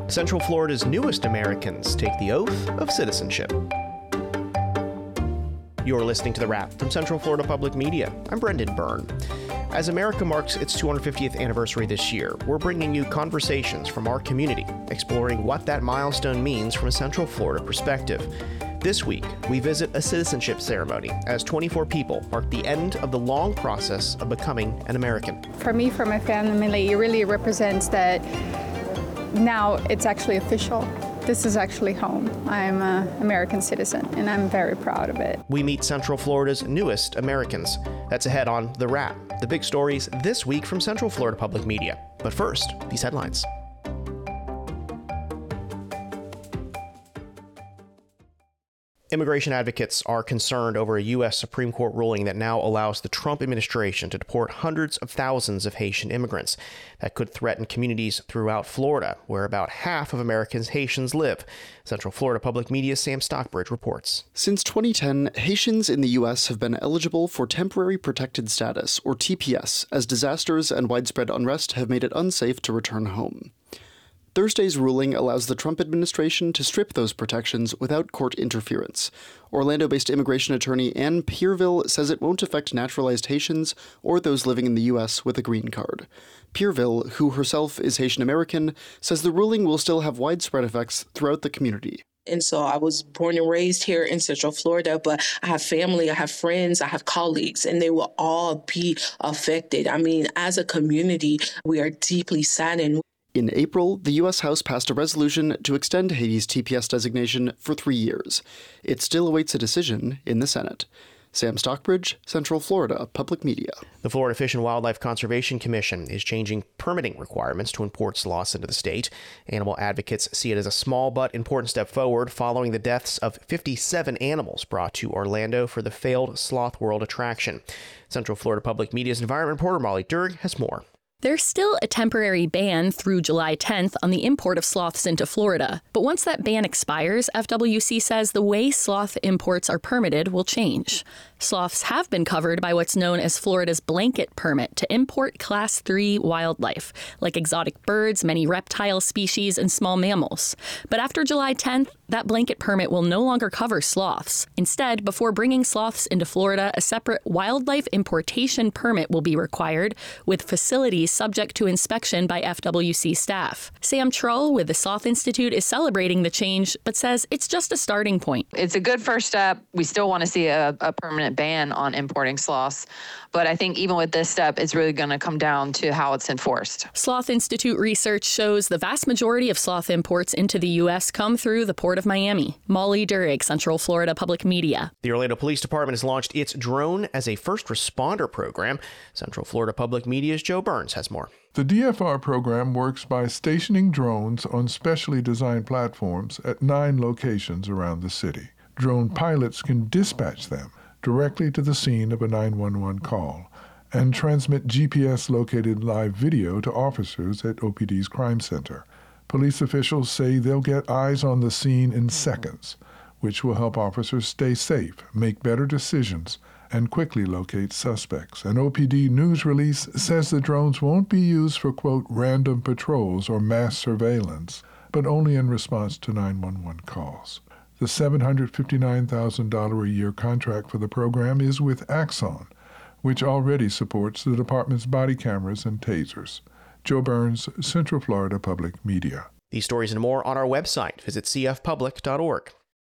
Central Florida's newest Americans take the oath of citizenship. You're listening to The Wrap from Central Florida Public Media. I'm Brendan Byrne. As America marks its 250th anniversary this year, we're bringing you conversations from our community, exploring what that milestone means from a Central Florida perspective. This week, we visit a citizenship ceremony as 24 people mark the end of the long process of becoming an American. For me, for my family, it really represents that now it's actually official. This is actually home. I'm an American citizen, and I'm very proud of it. We meet Central Florida's newest Americans. That's ahead on The Wrap, the big stories this week from Central Florida Public Media. But first, these headlines. Immigration advocates are concerned over a U.S. Supreme Court ruling that now allows the Trump administration to deport hundreds of thousands of Haitian immigrants. That could threaten communities throughout Florida, where about half of Americans Haitians live. Central Florida Public Media's Sam Stockbridge reports. Since 2010, Haitians in the U.S. have been eligible for Temporary Protected Status, or TPS, as disasters and widespread unrest have made it unsafe to return home. Thursday's ruling allows the Trump administration to strip those protections without court interference. Orlando-based immigration attorney Ann Pierville says it won't affect naturalized Haitians or those living in the U.S. with a green card. Pierville, who herself is Haitian American, says the ruling will still have widespread effects throughout the community. And so I was born and raised here in Central Florida, but I have family, I have friends, I have colleagues, and they will all be affected. I mean, as a community, we are deeply saddened. In April, the U.S. House passed a resolution to extend Haiti's TPS designation for 3 years. It still awaits a decision in the Senate. Sam Stockbridge, Central Florida Public Media. The Florida Fish and Wildlife Conservation Commission is changing permitting requirements to import sloths into the state. Animal advocates see it as a small but important step forward following the deaths of 57 animals brought to Orlando for the failed Sloth World attraction. Central Florida Public Media's environment reporter Molly Durg has more. There's still a temporary ban through July 10th on the import of sloths into Florida. But once that ban expires, FWC says the way sloth imports are permitted will change. Sloths have been covered by what's known as Florida's blanket permit to import Class 3 wildlife, like exotic birds, many reptile species, and small mammals. But after July 10th, that blanket permit will no longer cover sloths. Instead, before bringing sloths into Florida, a separate wildlife importation permit will be required, with facilities subject to inspection by FWC staff. Sam Trull with the Sloth Institute is celebrating the change, but says it's just a starting point. It's a good first step. We still want to see a permanent ban on importing sloths, but I think even with this step, it's really going to come down to how it's enforced. Sloth Institute research shows the vast majority of sloth imports into the U.S. come through the Port of Miami. Molly Durg, Central Florida Public Media. The Orlando Police Department has launched its Drone as a First Responder program. Central Florida Public Media's Joe Burns has more. The DFR program works by stationing drones on specially designed platforms at 9 locations around the city. Drone pilots can dispatch them directly to the scene of a 911 call and transmit GPS-located live video to officers at OPD's crime center. Police officials say they'll get eyes on the scene in seconds, which will help officers stay safe, make better decisions, and quickly locate suspects. An OPD news release says the drones won't be used for, quote, random patrols or mass surveillance, but only in response to 911 calls. The $759,000 a year contract for the program is with Axon, which already supports the department's body cameras and tasers. Joe Burns, Central Florida Public Media. These stories and more on our website. Visit cfpublic.org.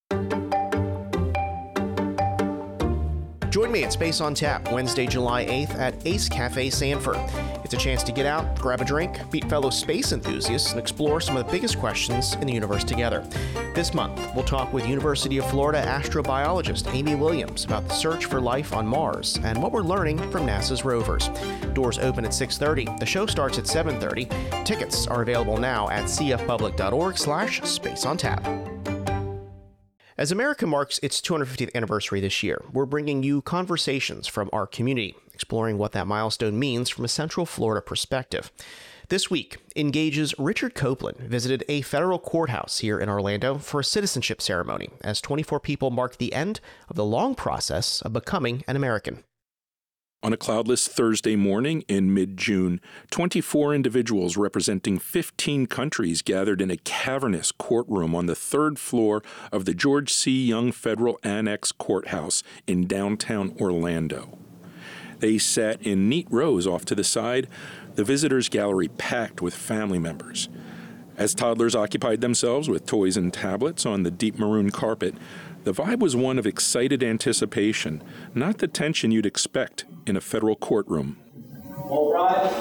Join me at Space on Tap Wednesday, July 8th at Ace Cafe Sanford. It's a chance to get out, grab a drink, meet fellow space enthusiasts, and explore some of the biggest questions in the universe together. This month, we'll talk with University of Florida astrobiologist Amy Williams about the search for life on Mars and what we're learning from NASA's rovers. Doors open at 6:30. The show starts at 7:30. Tickets are available now at cfpublic.org/spaceontap. As America marks its 250th anniversary this year, we're bringing you conversations from our community, exploring what that milestone means from a Central Florida perspective. This week, Engage's Richard Copeland visited a federal courthouse here in Orlando for a citizenship ceremony as 24 people mark the end of the long process of becoming an American. On a cloudless Thursday morning in mid-June, 24 individuals representing 15 countries gathered in a cavernous courtroom on the third floor of the George C. Young Federal Annex Courthouse in downtown Orlando. They sat in neat rows off to the side, the visitors' gallery packed with family members. As toddlers occupied themselves with toys and tablets on the deep maroon carpet, the vibe was one of excited anticipation, not the tension you'd expect in a federal courtroom. All rise.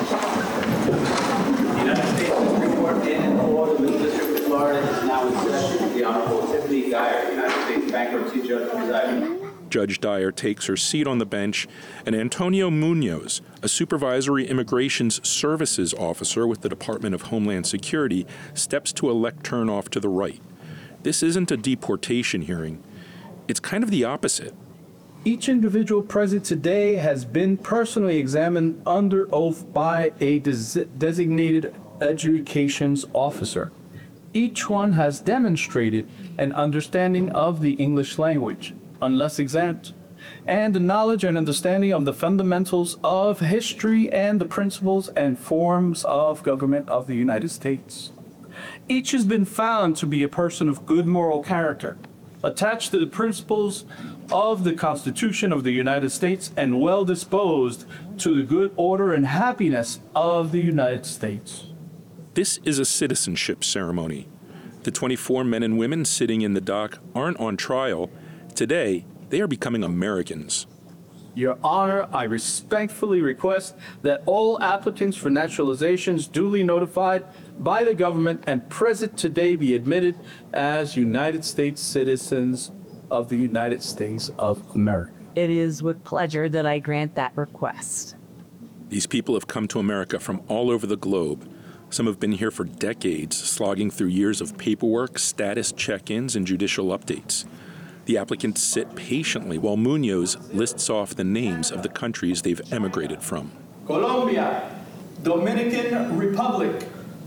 The United States Supreme Court in the Middle District of Florida is now in session. The Honorable Tiffany Dyer, United States Bankruptcy Judge presiding. Judge Dyer takes her seat on the bench, and Antonio Munoz, a supervisory immigrations services officer with the Department of Homeland Security, steps to a lectern off to the right. This isn't a deportation hearing. It's kind of the opposite. Each individual present today has been personally examined under oath by a designated adjudications officer. Each one has demonstrated an understanding of the English language, unless exempt, and a knowledge and understanding of the fundamentals of history and the principles and forms of government of the United States. Each has been found to be a person of good moral character, attached to the principles of the Constitution of the United States, and well disposed to the good order and happiness of the United States. This is a citizenship ceremony. The 24 men and women sitting in the dock aren't on trial. Today, they are becoming Americans. Your Honor, I respectfully request that all applicants for naturalizations duly notified by the government and present today be admitted as United States citizens of the United States of America. It is with pleasure that I grant that request. These people have come to America from all over the globe. Some have been here for decades, slogging through years of paperwork, status check-ins, and judicial updates. The applicants sit patiently while Munoz lists off the names of the countries they've emigrated from. Colombia, Dominican Republic,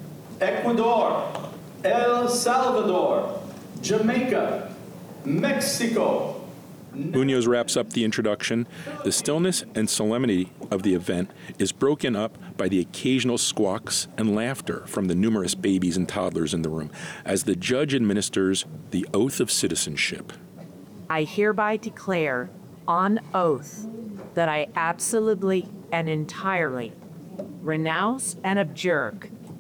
Ecuador, El Salvador, Jamaica, Mexico. Munoz wraps up the introduction. The stillness and solemnity of the event is broken up by the occasional squawks and laughter from the numerous babies and toddlers in the room as the judge administers the oath of citizenship. I hereby declare on oath that I absolutely and entirely renounce and abjure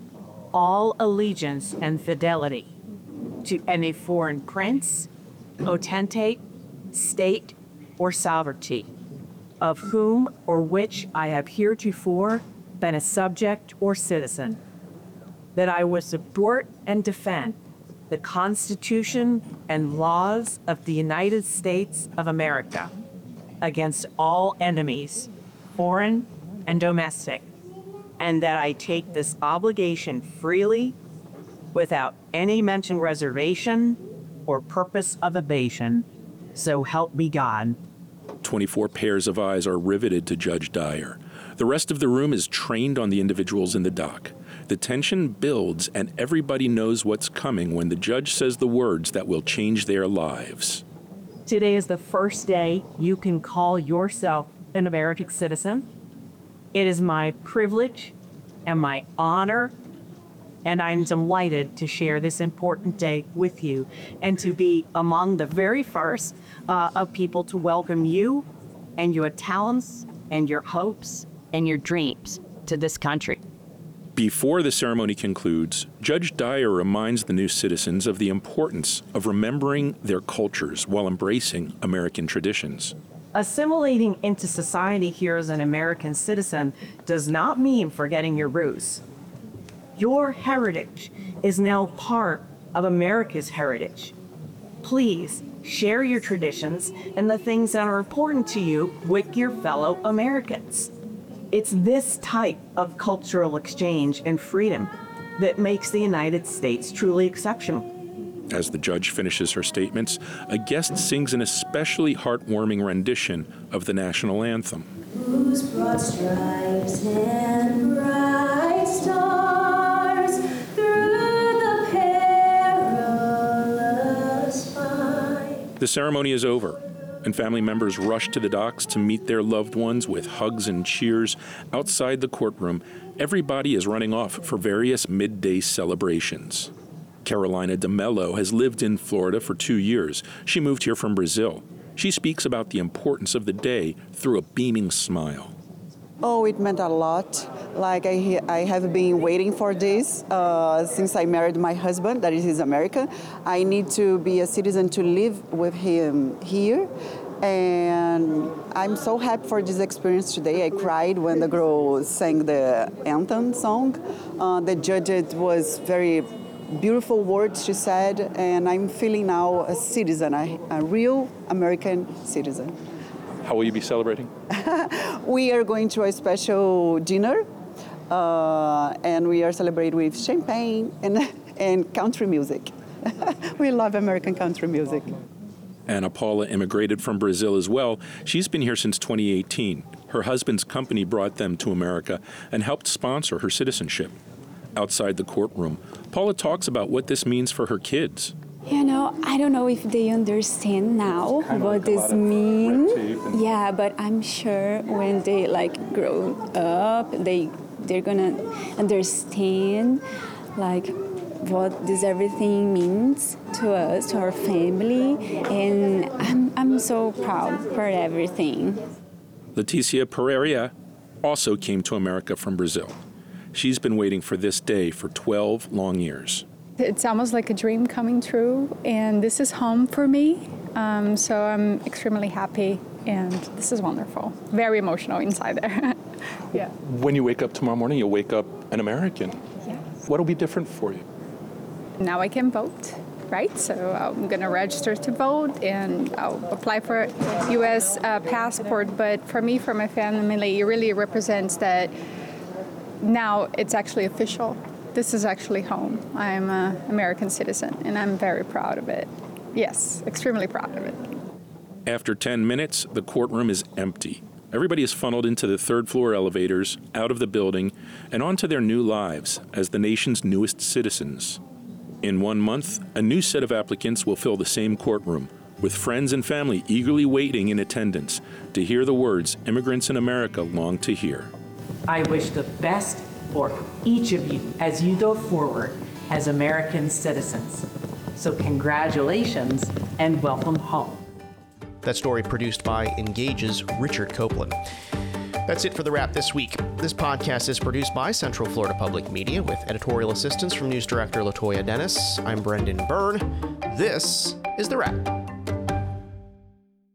all allegiance and fidelity to any foreign prince, potentate, state, or sovereignty, of whom or which I have heretofore been a subject or citizen, that I will support and defend the Constitution and laws of the United States of America against all enemies, foreign and domestic, and that I take this obligation freely without any mention, reservation, or purpose of evasion. So help me God. 24 pairs of eyes are riveted to Judge Dyer. The rest of the room is trained on the individuals in the dock. The tension builds, and everybody knows what's coming when the judge says the words that will change their lives. Today is the first day you can call yourself an American citizen. It is my privilege and my honor, and I'm delighted to share this important day with you and to be among the very first of people to welcome you and your talents and your hopes and your dreams to this country. Before the ceremony concludes, Judge Dyer reminds the new citizens of the importance of remembering their cultures while embracing American traditions. Assimilating into society here as an American citizen does not mean forgetting your roots. Your heritage is now part of America's heritage. Please share your traditions and the things that are important to you with your fellow Americans. It's this type of cultural exchange and freedom that makes the United States truly exceptional. As the judge finishes her statements, a guest sings an especially heartwarming rendition of the national anthem. Whose broad stripes and bright stars through the perilous fight. The ceremony is over. and family members rushed to the docks to meet their loved ones with hugs and cheers. Outside the courtroom, everybody is running off for various midday celebrations. Carolina DeMello has lived in Florida for 2 years. She moved here from Brazil. She speaks about the importance of the day through a beaming smile. Oh, it meant a lot. Like I have been waiting for this since I married my husband, that is American. I need to be a citizen to live with him here. And I'm so happy for this experience today. I cried when the girl sang the anthem song. The judge, it was very beautiful words she said, and I'm feeling now a citizen, a real American citizen. How will you be celebrating? We are going to a special dinner, and we are celebrating with champagne and country music. We love American country music. Ana Paula immigrated from Brazil as well. She's been here since 2018. Her husband's company brought them to America and helped sponsor her citizenship. Outside the courtroom, Paula talks about what this means for her kids. You know, I don't know if they understand now what this means. Yeah, but I'm sure when they grow up, they're gonna understand what this everything means to us, to our family, and I'm so proud for everything. Leticia Pereira also came to America from Brazil. She's been waiting for this day for 12 long years. It's almost like a dream coming true, and this is home for me, so I'm extremely happy, and this is wonderful. Very emotional inside there. Yeah. When you wake up tomorrow morning, you'll wake up an American. Yes. What'll be different for you? Now I can vote, right? So I'm going to register to vote, and I'll apply for a U.S. passport, but for me, for my family, it really represents that now it's actually official. This is actually home. I'm an American citizen, and I'm very proud of it. Yes, extremely proud of it. After 10 minutes, the courtroom is empty. Everybody is funneled into the third-floor elevators, out of the building, and onto their new lives as the nation's newest citizens. In 1 month, a new set of applicants will fill the same courtroom, with friends and family eagerly waiting in attendance to hear the words immigrants in America long to hear. I wish the best for each of you as you go forward as American citizens. So congratulations and welcome home. That story produced by Engage's Richard Copeland. That's it for The Wrap this week. This podcast is produced by Central Florida Public Media with editorial assistance from news director Latoya Dennis. I'm Brendan Byrne. This is The Wrap.